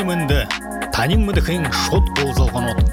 Наймынды, танин мыдықың шот болзалған от.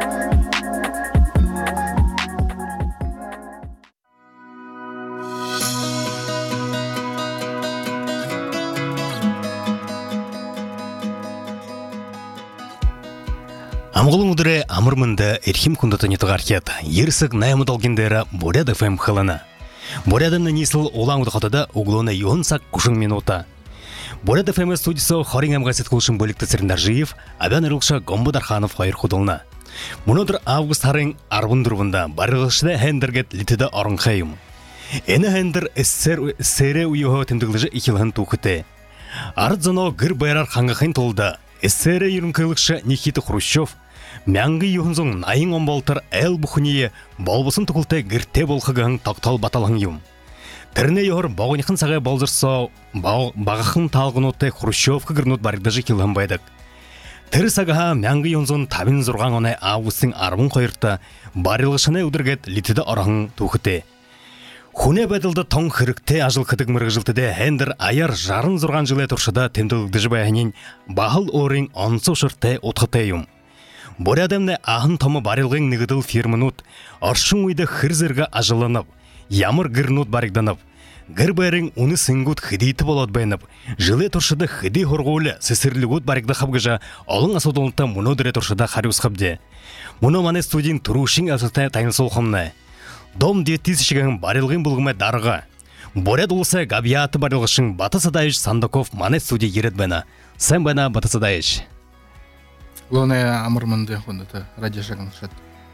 Амғылың ұдыры амырмынды әрхим күндатыны тұғаркет. Ерсік наймыд алгендері Боряд ФМ қылыны. Борядын несіл олаң ұдықатыда ұғылуына йонсақ күшің минута. Боряд ФМ студиясы Харин әмғасет қылышын бөлікті сіріндар жиып, әбән ұрылықша Гомбадарханов қайыр құдылына. Мұнадыр август харин арбын дұрвында барығышыда әндіргет литіді арың қайым. Әні әндір әссәрі ұйығы тімдіғылыжы екілігін тұқыты. Арыдзано ғыр байрар қаңғақын толды. Әссәрі үйрінкілікші Никита Хрущев Мәңгі юхынзың найын омбалтыр әл бұхыние балбысын тұқылты гірте болқығын тақтал баталғын юм. Тіріне еғыр бағынықын сағай балзырса бағықын талғын отты Хрущевка гірнут барыдажы келген байдық. Тірі сағаға мәңгі юхынзың табин зұрған онай августың арбын қойыртты барылғышыны өдіргет литіді арағын тұқыты. Хуне бәділді тоң қырықте ажыл қытық мұрғы жылтыды әндір аяр жарын зұрған жылы тұршыда темділді жібәйінен бағыл орын онсы шырты отқытайым. Борядымны ағын tomы барылғын нығыдыл фирмінут, аршын үйді хырзырға ажыланып, ямыр гірнут барыгданып, гір бәрің уны сыңгут хидейті болад бәйніп, жылы тұршыда хидей хорғуылы сесірлігут барыгда қабғыжа, олың асудылынта мұны дүре тұршыда қариус қабде. Мұны маны студийн тұрушың әлсізтай тайын солқымны. Дом 2000-гің барылғын бұлғымай дарыға. Боряд ұлысы ғабияты барылғышың Батасадаевич Сандаков маны студия ерет бәна. Сән бәна Батасадаевич. Главное амырмынды қондаты радио шағын шат.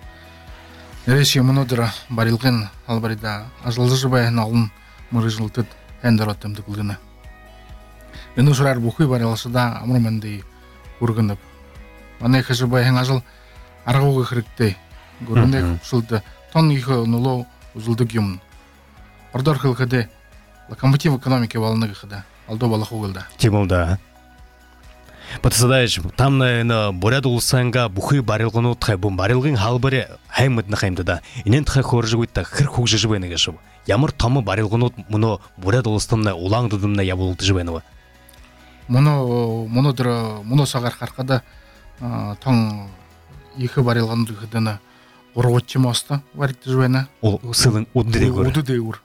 Нәреші мұнодыра барылғын албарида ажылды жыбайын алын мұры жылтыд әндір оттымды күлгіні. Үні жұрар бұқы барылышыда амырмынды ұрғынып. Маны жыбайын ажыл арғауғы қырыкты. Көргінде құпшылды тон үйі ұнылу ұзылды кемін. Ордар қылғыды локомотив экономики балыны қыды. Алды балық ұғылды. Тимолда. Батасадаевич, там на Боряд улсанга бухы барылғыны ұтқай, бұл барылғын халбары хаймытны қаймдыда. Инен тұқай қоржы көйтті қыр құқ жібені кешіп. Ямыр тамы барылғыны ұт мұны Боряд улыстымна улаңдыдымна ябылды жібені. Мұны сағар қарқада таң екі барылғыны қыдыны ұрғытчы мосты барықты жібені. Ол сылың ұдды Уды дейгір.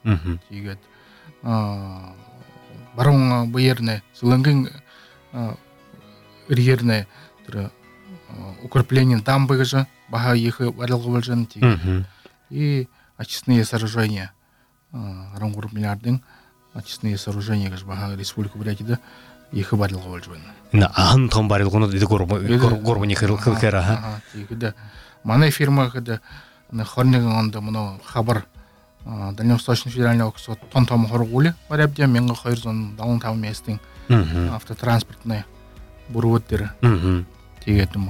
Баруң бұйеріне сылыңғын үргеріне укрепление дамбы же, бага их барылғы и очистные сооружения. Рангур миллиардың очистные сооружения бага республика Бурятияда их барылғы болжын. Ағын том барылғыны деді горбыны қырылқыра. Маны фирма қыды хорнеген онда мұны хабар Дальневосточный федеральный округ тон-том хорғулы бар әбде менгі қойырзон далын тау местің автотранспортный бурваттары тегетім.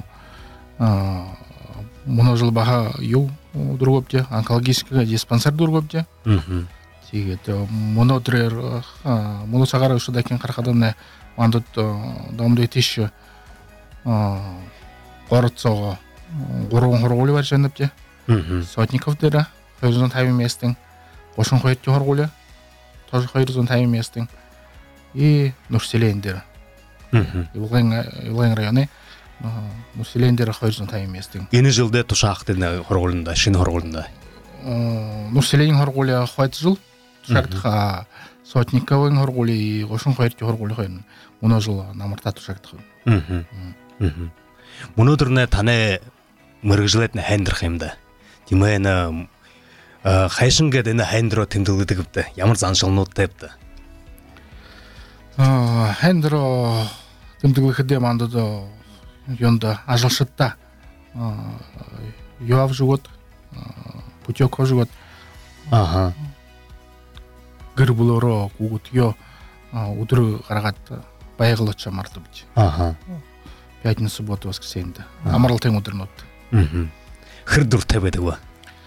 Мұны жыл баға ю дұрғапте, онкологический диспансер дұрғапте тегеті. Мұны тұрер, мұны сағары ұшыдакен қарқаданы мандыт дамды етеші қорытсауға ғұрғын хорғулы бар жәніпте. Сотников дәрі, қойырзон тайы местің, қошын қойытте хорғулы, тоже қойырзон тайы местің, и Нұрселен дәрі. Илғайын районы Нұрселендері қойырзон тайы местің. Ені жылды тұшақ дені хорғылында, шын хорғылында? Нұрселен хорғулы қойты жыл, тұшақтыға Сотниковын хорғулы, қошын қойырте хорғулы қойын. Мұны жыл намырта тұшақты қойын. Мұны тұрны таны мұрғы жылетіні әндір қаймды. Демайыны қайшынға дені әндір өтімділі дігіпті, ямыр заншылын өтті епті. Әндір тімдігі мандыды йонда ажылшытта юав жығыт, путек жығыт. Гір бұлыры күгіт ё ұдыры қарағат байғылытша марты бұд. Пятница, суббота, воскресенье. Амарал тең ұдырын өтті. Хырдур тәбеді ва?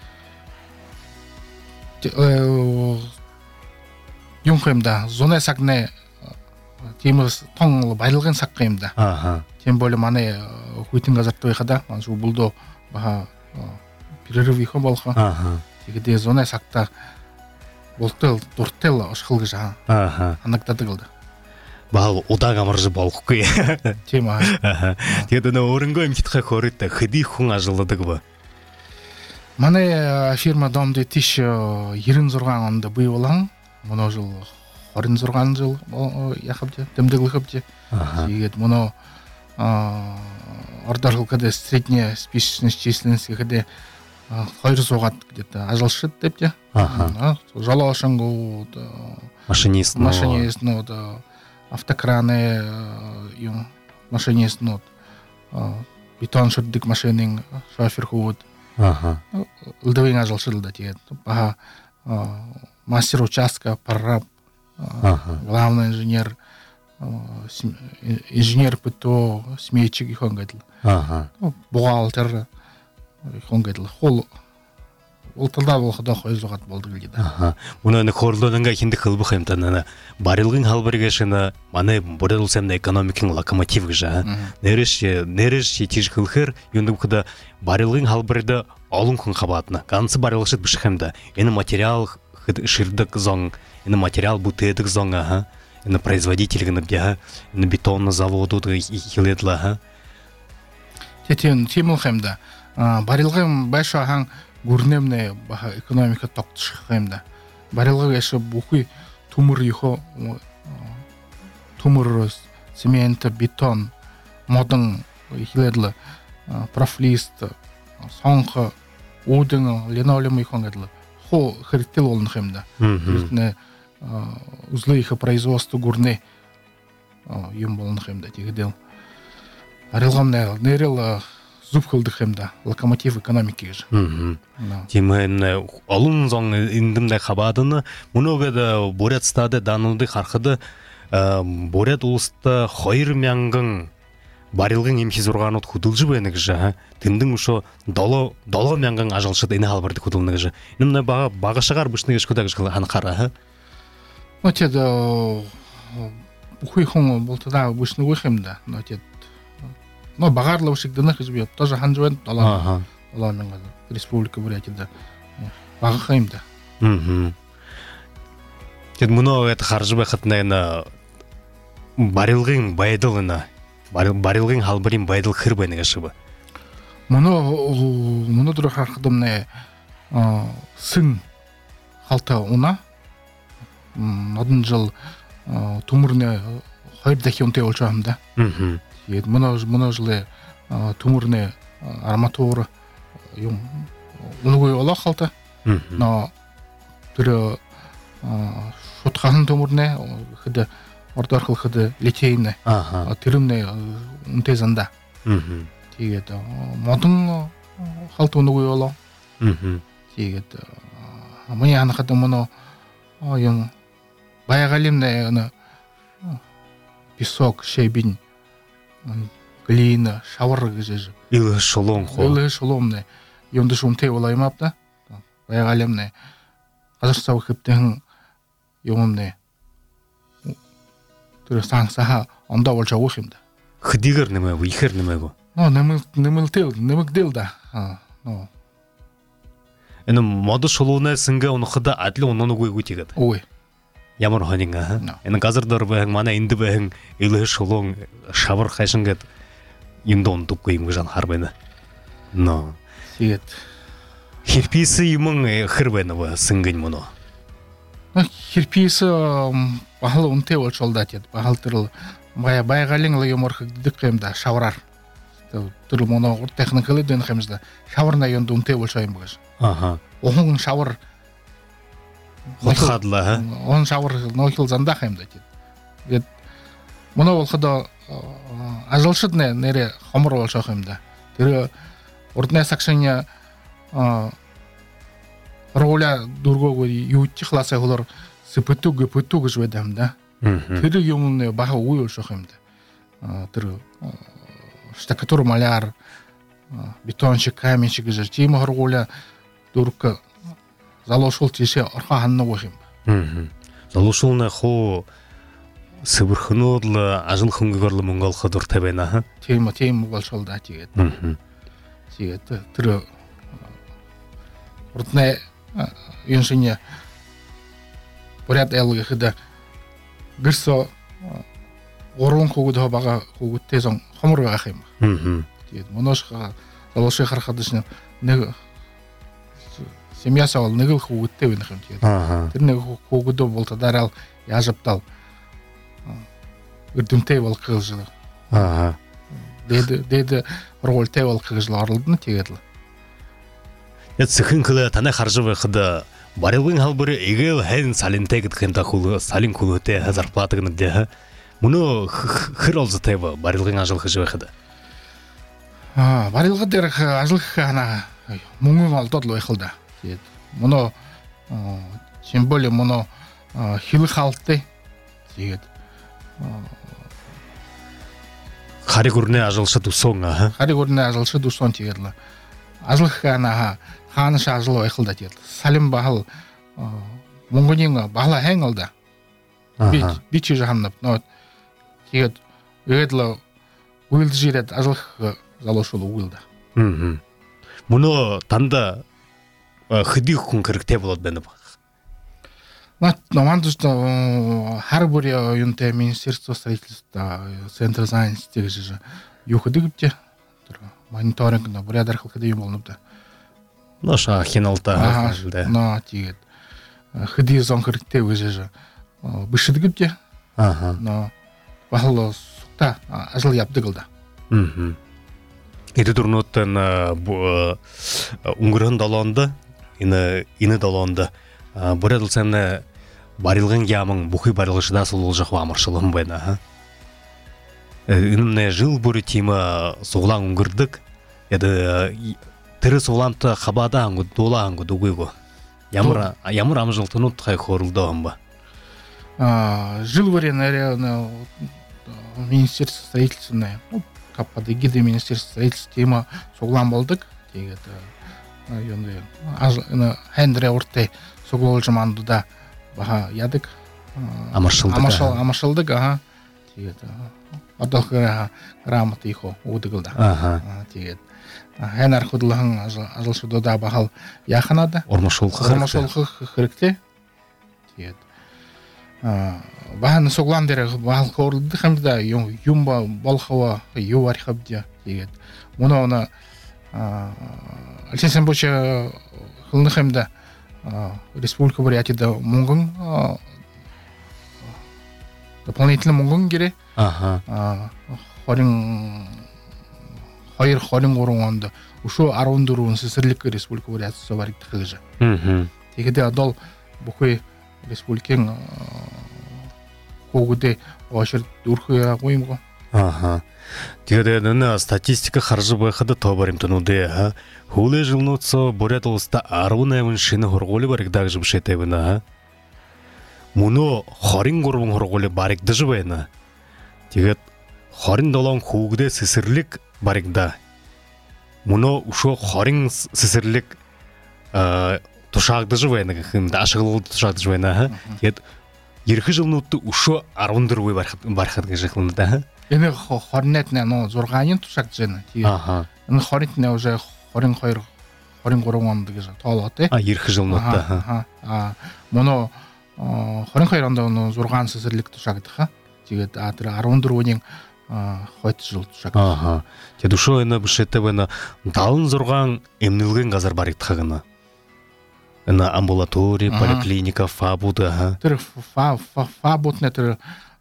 Юнқайымда, зонай сақны теміз тоңылы байылған саққайымда. Тем более маны хуйтын ғазартты ойқада, манжу бұлды баға перерыв үйқы болға. Тегеде зонай сақта болтыл, дұрттыл ұшқылғы жаға. Анықтады қылды. Бал удааг амарж болохгүй. Тийм аа. Тэгээд нөө өөрөнгөө эмхитхай хорит хэдий хүн ажилладаг ба. Манай фирма Домд тийш 96 онд бий болон манай жил 26 жил яхавч тэмдэглэхвч. Тэгээд манай ордорлогод средняя списочность численность гэхэд 200-аад где-то ажиллашид гэвч. Жолоошингууд машинистнууд автокраны машинистнууд бетон ширдэг машинын шофер хүүд үлдвийн ажиллашилда тэгээд бага мастер участка прораб главный инженер инженер ПТО сметчик ихон гэдэл бухгалтер ихон гэдэл хол улталдаа болохдоо 200-аад болдог л гэдэг. Мөн нэг хорлоонгаа хиндэх хэлбэх юм тань барилгын халбарыг шина манай Бурят улсын экономикийн локомотив гэж нэрш тийж хэлэхээр юундагд барилгын халбарыг олон хүн хаваадна. Ганц барилгачд биш юм да. Энэ материал ширдэг зон, энэ материал бүтээдэг зон энэ производитель гэнэ энэ бетонный заводууд хэлэдлээ. Тийм юм да. Барилгын байшаа хан гүрнэмнэ баха экономика тогтчих юм да. Барилгыг яшаа бүхий төмөр ихо төмөр цемент, бетон, модон хэлэдлээ профлист, сонх, үүдэн, линолеум ихон гэдэл хоо хэрэгтэй болох юм да. Тэрнээ узлы их производство гүрнэ юм болох юм да. Тэгээд барилгын нэрэл зүв хөлдөх юм да. Локомотив экономики гэж. Тийм энэ олон зон эндэмдэ хаваадна мөнөөгд Бурят стаде дануудыг харахад Бурят улстай 2000 барилгын эм хязгаарнууд хөдөлж байна гэж тэндэн өшөө 7000 ажиллагчид энэ халбарт хөдөлнө гэж. Энэ багашгаар бүшнэ гэж хөдөө гэж ханахаараа. Нөтед бүхий хүн болтоо бүшнэ гэх юм да. Нөтед багаарлаа шиг дэнэх гэж би тоже ханж байна 7000 республика Бурятида багах юм да. Тэгэд мөнөөд харж байхад энэ барилгын байдал энэ барилгын халбарын байдал хэр байна гэж ба. Мөнөдөр харахад нэ сын халта уна одон жил төмөрнө 2 дахин үнэтэй болж байгаа юм да. Тэгээд мөнөө жил төмөрнө арматур юм үнэгүй олох халта. Но тэр шутгахан төмөрнө хэд ордорхол хэд литейнэ. Тэрнэ үнэтэй занда. Тэгээд модон халт үнэгүй олоо. Тэгээд миний анхад мөнөө юм баягалимнэ песок, щебень, глина, шавар гэж. Ил шолом хоо. Ил шоломнэ. Юмд шумтэй болоо юм апта. Баягалимнэ. Газар цав хэвтэн юмнэ. Тэр сансаа ондоо болж авах юм да. Хэдийгээр нэмэв, ихэр нэмэв. Нэмэгдэл да. Энэ мод шулуунаас ингээ унахад адлын унаагүй тэгээд. Ой. Ямар хонин энэ газар дор байн манай энд байн ил шулуун шавар хайшин гэд юм дундаггүй юм гэж хар байна. Тэгээд хэрпис юм хэр байна вэ сингэн мөн. Хэрпис бахал үнтэй болж болдоо тэгээд бахал тэр баягалын юмор хэгдэх юм да шавраар. Тэр мөн урд техникэл дэх юм да. Шавар на юм үнтэй болж байгаа юм багш. Ухын шавар хатхадлаа. Он шавар нөхөл зандах юм да тэгээд мөн болоход ажиллашид нэрэ хомор болж байгаа юм да. Тэр урдны сагшин роля дургоог юучлаасаа хөлөр сэпэтүг гэж байдаг юм да. Тэр юм баха үгүй болж байгаа юм да. Тэр штукатур маляр бетонщик каменщик гэж тийм хоргууля дург залуушуул тийшээ орхон ханнаг байх юм. Залуушуулны хуу сэвэрхнүүд л ажил хөнгөөр л Монголход дуртай байна. Тийм болж бол да тэгээд. Тэгээд тэр урдны инженер Бурят элгэхэд гэрсо орон көгөдө бага көгөтте сон хомор бага хем. Тэгээд моношха залоши харахадышны нэг семья савал нэг л көгөтте байна хэм тэгээд. Тэр нэг көгөдө болто дараал яажаптал үрдүнтэй болох гэж. Дэд ролтэй болох гэж орлоо тэгээд л. Яд сэхэнхлэ танай харж байхад барилгын халбар эгээл хайн салинтэй гэдэг юм да хул салин хулөтэй зарплата гэнэ. Мөнөө хэр олзтой барилгын ажил хийж байхад. Барилга дээр ажиллах хана мөнгөн олдоод л байх л да. Тэгээд мөнөө символ мөнөө хилэх хаалттай. Тэгээд хариг өрнө ажиллашад үсэн хариг өрнө ажиллашад үсэн тэгээд л ажиллах хана хаана шаажил байх л да тэгээд салим бахал мөнгөний бахла хэн л да. Би чи жааннап нөө тэгээд тэгээд л үйлдвэрлээд ажиллах залуушул үгүй л да. Мөнөө дандаа хэдий хүн хэрэгтэй болоод байна баг. Номандус хар бүр юунтэй Министерство строительства Центр занятости гэж юу гэдэг вэ? Тэр мониторинг на бурядар хэл гэдэг юм болно да. Ноша хиналта. Но тэгээд хэдий зон хэрэгтэй гэж биш гэдэг вэ? Но бахал та ажил явдаг л да. Эд дөрнөтэн өнгөрөн 7-нд энэ 7-нд бурядл цамна барилгын яман бүхий барилгачдаа суулжах амаршилсан байна. Энэ жил бүр тима суглан өнгөрдөг. Яда тэр сугланта хабада ангу дула ангу дугүйго. Ямар амжилтнууд хай хоролдоо юм ба. Жил бүр нэрэ Министерство строительства под эгидой Министерства строительства тема суглан болдог. Тэгээд юунда хендре уртэ суглуулж мандуда баха ядаг амаршилдаг тэгээд одоо грамот ихо үүдэг л да. Тэгээд хэнар хөдлөн ажлшуудаа бахал яханада ормошуулах хэрэгтэй. Тэгээд бахан суглан дээр бахал хөрлөдөх юм да юм болохоо юу арихабдя. Тэгээд мөнөө альчсэн боч хөлнөх юм да республика бурятида мөнгөн дополнительно мөнгөн гэрээ 23 онд өшөө 14 сэсэрлэг республика бурятиас баригдах гэж. Тэгээд одоо бүхий республикийн хөгөдөө ошир дүрхээ юм гоо. Тэгээд энэ статистик харж байхад тоо баримтнуудаа хөлөө жилнуутсо бурят улсда 18 шинэ хургууль баригдаж бишэтэй байна. Мөнөө 23 хургууль баригдаж байна. Тэгээд 27 хүүгдээ сэсэрлэг баригдаа. Мөнөө өшөө 20 сэсэрлэг тушаагдаж байна гэх юм ашиглууд тушаагдаж байна. Тэгээд ерхэ жилнууд өшөө 14 барихад гэж хэлнэ да. Энэ 28 6-ны тушаагдж байна. Тэгээд энэ 20-ны уже 22 23 онд гэж тоолоо тий. Ерхэ жилнууд да. Мөнөө 22 онд 6 сэсэрлэг тушаагдах. Тэгээд тэр 14-ний хойд жил тушаагдах. Тэгээд өшөө энэ бишэтэй байна 76 эмнэлгийн газар баригдах гэнэ. Энэ амбулатори, поликлиника, фабуда. Тэр фабудны тэр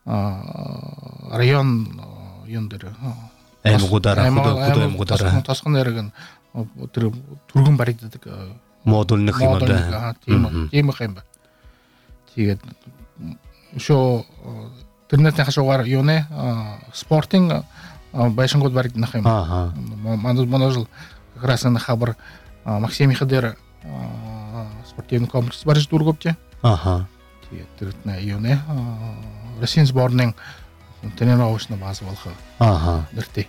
район юндэр аймагудара тасгын нэргэн тэр түргэн баригддаг модульных юм да. Тийм юм байна. Тэгээд шо тэрнээс хашуугаар юу нэ спортинг байшингууд баригдах юм. Манажл как раз на хабар Максим Хадер спортивный комплекс барж дурговте. Тэгээд тэр юу нэ Российский сборный тренировочный база болох. Нэртэй.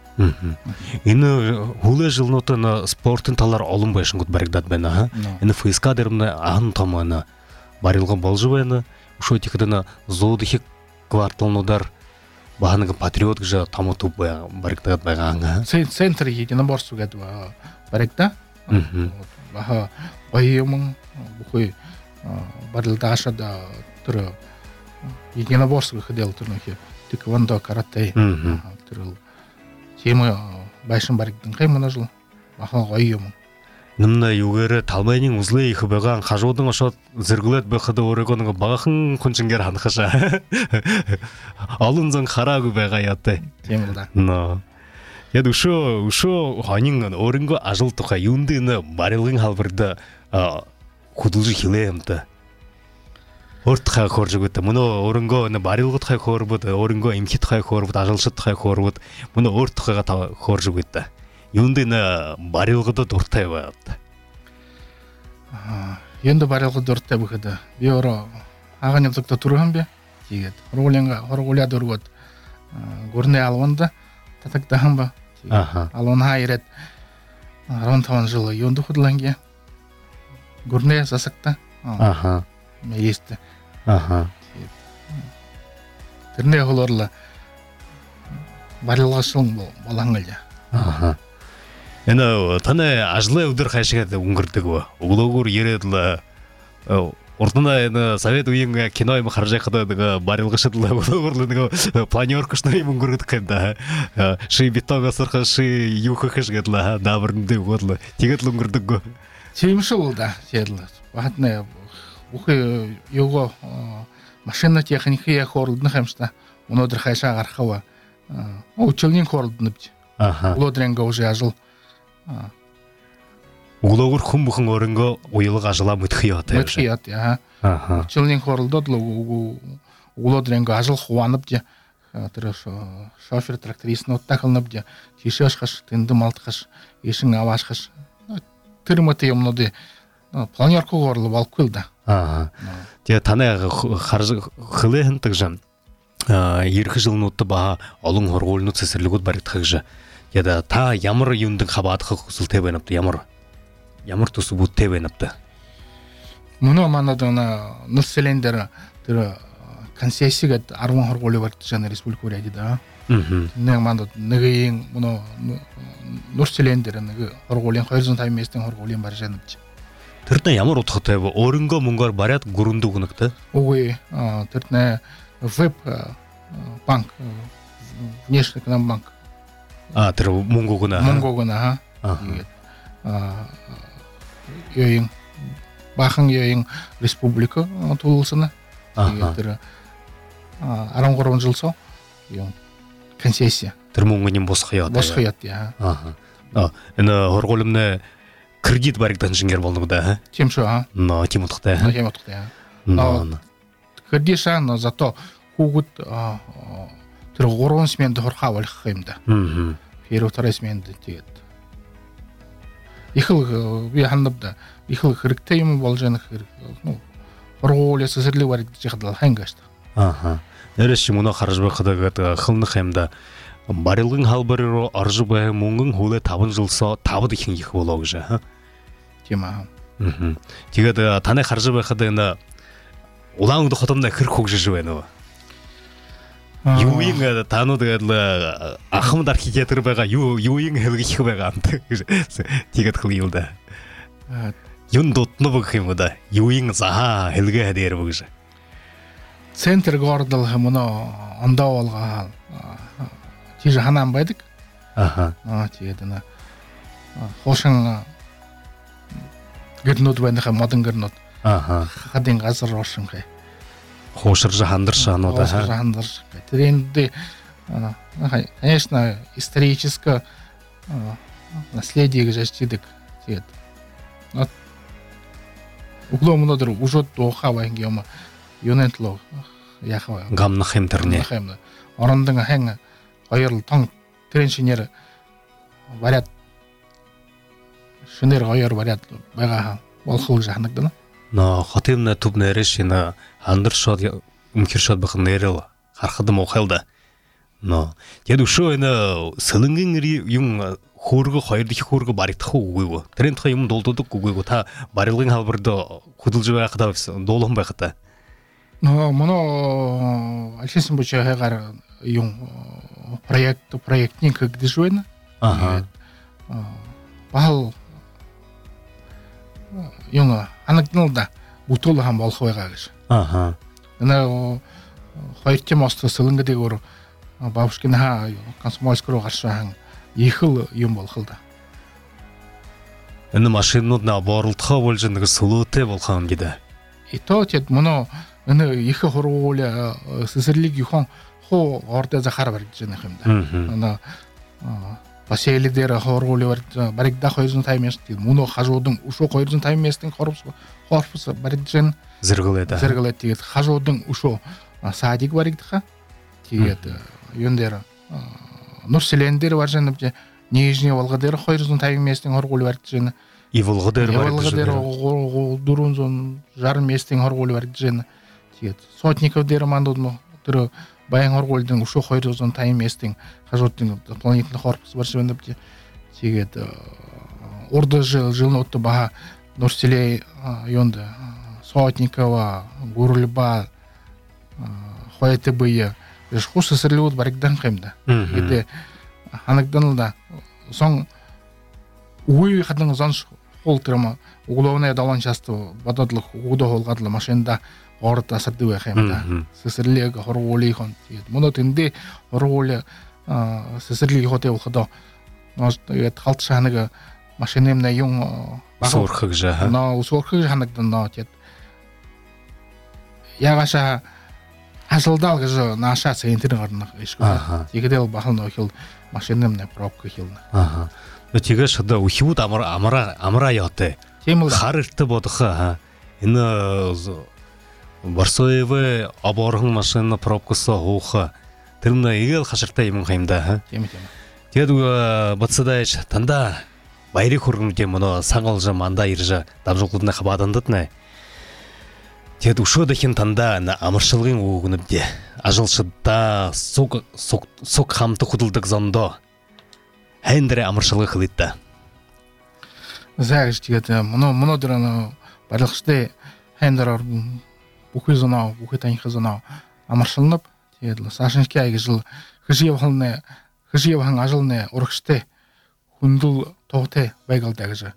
Энэ хөлөө жилнуудын спортын талаар олон байшингууд баригдаад байна. Энэ ФСК дээр ан том барилгын болж байна. Өшөө тэгэхэд зууд их кварталнуудаар баанаг патриот гэж том төв баригдаад байгаа. Центр единоборств гэдэг баригдаа. Баха баямын бүхий барилдаашад тэр единоборство ходил турнухи тэквондо карате түрл темы байшын баригдин кай мына жыл ахал гойюм Нымна югері талбайның ұзлы ехі баған қажудың ұшат зіргілет бұқыды орегоның бағақын күншінгер ханықыша. Алынзың қара көбеға ятты. темылда. Еді ұшо ханин орынғы ажыл тұқа юндыны барылғын халбырды құдылжы хилеемді. Ортқа қоржы көтті. Мұны орынғы барылғы тұқай қорбыды, орынғы имкет тұқай қорбыды, ажылшы тұқай қорбыды. Мұны ортқаға қоржы көтті. Юндыны барылғыды дұрттай байатты. Енді барылғы дұрттай бұқыды. Би оро ағын ебдікті тұрған бе? Тегет. Хорғоля дұрғыд. Көріне алуанды. Татақтағын ба? Алуан хайрет. Арон таван жылы. Юнды құдыланге. Көріне засықта. Мейесті. Түріне ғылорлы. Барылға шылың болаңғылы. Ені таны ажылы өдір қайшығады ұңғырдығы. Ұғылығыр ереділі. Ортына совет үйінгі кино емі қаржай қыдадығы барылғышыдылы. Ұғылығырлы планеркышны емі ұңғырдық қайда. Ши бетонға сырқы, ши юқы қышғадылы. Набырынды ұғылы. Тегетлі ұңғырдығы. Сеймші болды. Бағытны ұқы еуғы машина техники қорылдың қаймышта. Оны өдір қайша ғарқауа. Учылнен қорылдың өпті. Улодренго уже ажыл. Улогур хумбухын орынғы ойылық ажыла мүтхият. Мүтхият, я. Учылнен қорылды, улодренго ажыл хуанып де. Шофер трактористін оттақылынып де. Теші ашқаш, тінді малтықаш, ешің авашқаш. Түріміті емноды планерку қорылып алып көлді. Те таны қылы хынтық жан. Еркі жылын отты баға олың хорғолыны цесірлігіт баритқық жа. Яда та ямыр юндың қабатқы құсыл тебеніпті, ямыр тұсы бұд тебеніпті. Мұны маңадығына нүрселендері концессият арван хорғолы баритты жаны республика өрәді да. Нәң маңадығы нүгейін нүрселендері хорғолын қойырзын тайместің хорғолын бар жаныпты. Түртіне ямыр отқы тебі, орынға мұңғар барят ғұрынды ғынықты? Оғой, түртіне веб-банк, внешний к нам банк. Тірі мұңғығына? Мұңғығына, Йойың, бақың йойың республика тұлылсына. Арам қорын жылсо, концессия. Тірі мұңғынен бос қият? Бос қият, я. Әні хорғолымны кредит барықтан жіңгер болдығы да? Темші, Темутықта? Темутықта. Кредиша, но зато хугут түрі ғорон сменді хорқа валық қаймда. Первый, второй сменді тегет. Ихыл бейханнапда, ихыл хірікті емі бол жаны хорғолы сізірлі барик жағдал хангашты. Нәресі мұна қаржбай қыдағыды қылны қаймда барылғын халбарыро аржы бай мұңғын хулы табын жылса табы декен егі болауы жа. Тема. Тегет таны қаржбай қыдағында Улаңды қотымда кір көк жүжі бәні. Юйың тануды ақымды архитектор байға, юйың әлгі хі байға анты. Тегет қыл елді. Юн дотны бұқым бұда. Юйың заға әлгі әдері бұғыжы. Центр ғордыл мұны анда олға тежі ханан байдық. Тегедіні. Қошың гірнуд бәндіға мадын гірнуд. Хадин ғазыр ошын қай. Хошыр жахандыршы ануда. Хошыр жахандыршы қай. Тренді, конечно, историческое наследие жастидік. Углом мұнадыр ұжот оға байынге ома юнентлог яқы байын. Ғамны қемдірне. Орындың әңі ғайырлы таң треншінері барят. Шынер ғайыр барят байға болқылық жағынықдыны. Хотымна туп нереш ина андыршот умкиршот бахын нерел хархадым оқалда. Дед ушо ина сылыңгын юм хургы хайрдыки хургы баритхы угуйгу. Трендха юм долдудук угуйгу та барылгын халбырды кудылжы байқыда долын байқыда. Мұны алшесін бұча ғайғар юм проектнен көгді жуайны. Бағыл юңа анагдылда бутулы хам болхойга гыш. хоёрт мост сэлэнгэдээгөр бабушкин ха Комсомольскруу гаршаан их л юм болох л да. Энэ машинууд на борлтхоо болж нэг сүлөөтэй болох юм гэдэг. Итоочд мөн энэ их хургуул сэсэрлиг юхон хоо ордоо захаар барьж байгаа юм да. Энэ Басели дээр хургуул баригда 250 мяст мөн хажуудан өшөө 250 мястын корпус барьж байгаа зэрэглээд тэгээд хажуудан өшөө садик баригдах. Тэгээд юун дээр Нурсэлэн дээр варжан нэмж Нижний Волга дээр 250 мястын хоргуул барьж байна. И Волга дээр барьж байна. 460 мястын хоргуул барьж байна. Тэгээд Сотников дээр мандууд тэр баян хоргуулдын өшөө 250 мястын хажуудын дополнительный корпус барьж байна. Тэгээд урд жилнууд баха Нурсэлэ юунд Сотникова, Гурльба, Хойтебыя хус сэрлүүд баригдан юм да. Тэгээд ханагдан л да. Сон үгүй хадан зон хол тэрма угловны даван часто бододлох угдо холгадлаа машинда орд асардаг байх юм да. Сэрлэг хоргуулийнхон тэгээд мөн тэндээ хоргуул сэрлэг хотэ болохдоо тэгээд халт шанаг машинымна юм суурхаг жаа. Ноо суурхаг ханагдан ноо тэгээд ягаша асалдал гэж нааша центр гарна ишгүй. Тэгээд бахал нөхөл машинымна пробка хэлнэ. Тэгээд шада үхүүд амраа яотэй. Тийм л хар эртэ бодох энэ Барсоеве оборхон машина пробкасо хууха тэрнэ игээл хаширтай юм да. Тийм. Тэгээд бацадаач танда баярыг хөргөнтэй мөнө сангол манда ирж дамжуулгуудны хабаадандад нэ. Тэгээд өшөөдхийн танда амаршилгын үгнэвдээ ажилшидда суг хамтг хөдөлдөг зондоо хайндэрэ амаршилгах хэлээд. Заагч тэгээд мөнө дээр барилгачтай хайндэр бүхий зоноо бүхий таних зоноо амаршилнав. Тэгээд Сашинский ажил хэшиевхан ажилны урагштай хүндэл туутай байгалдаа гэж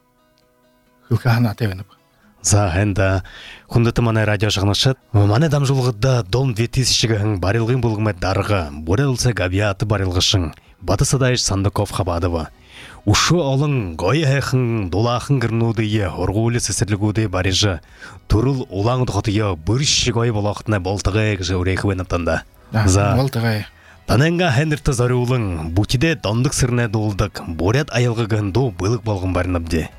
хөлхаанаатай байна. За хэнда хүндэт манай радио шагнашат манай дамжуулгада Дом 2000 барилгын булгамет дарга Бурелсэг авиат барилгашин Батасадайш Сандаков Хабадова өшөө олон гоё хайхан дулаахан гэрнүүдээ ургуулс сэсэрлэгүүдээ барьж төрөл улаан хотё бүрш гоё болохтна болтгоо гэж өрөөхвэ натанда. За болтгоо. Тананга хэнэртэ зориулан бүчдэ дондог сэрнэ дуулдаг буряд аялгагын дуу былэг болгон барнавдэ.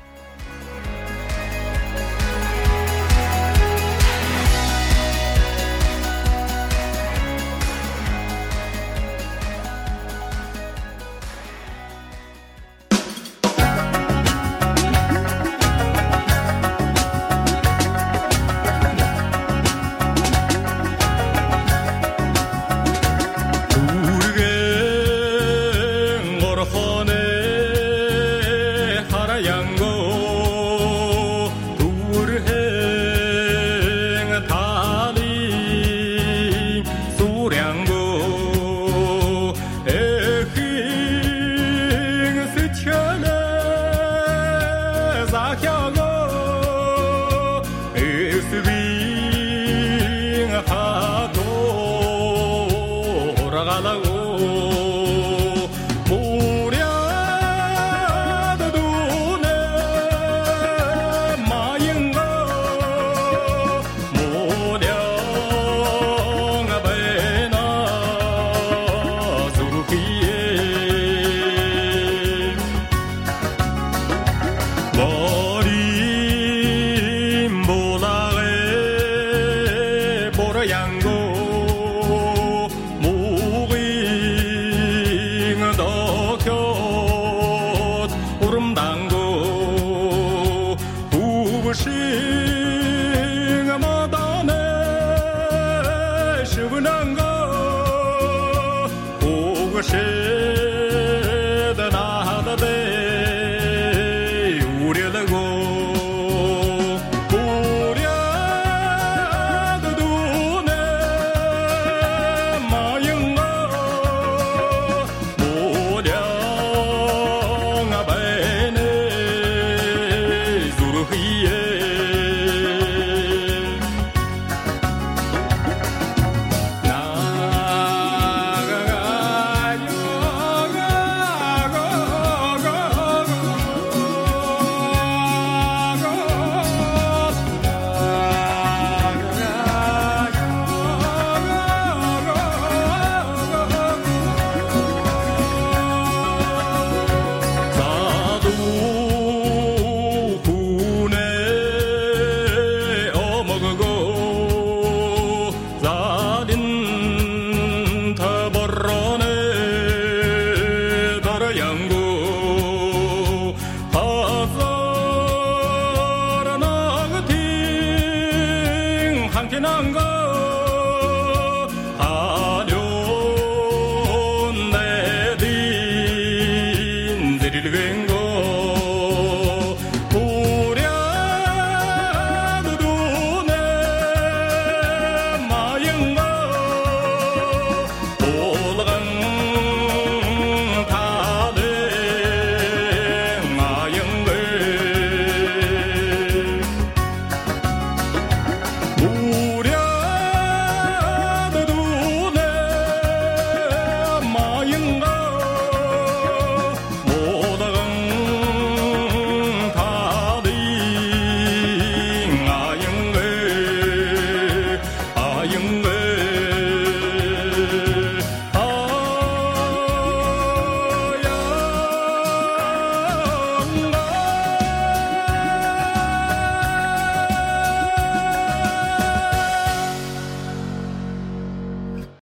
Shit.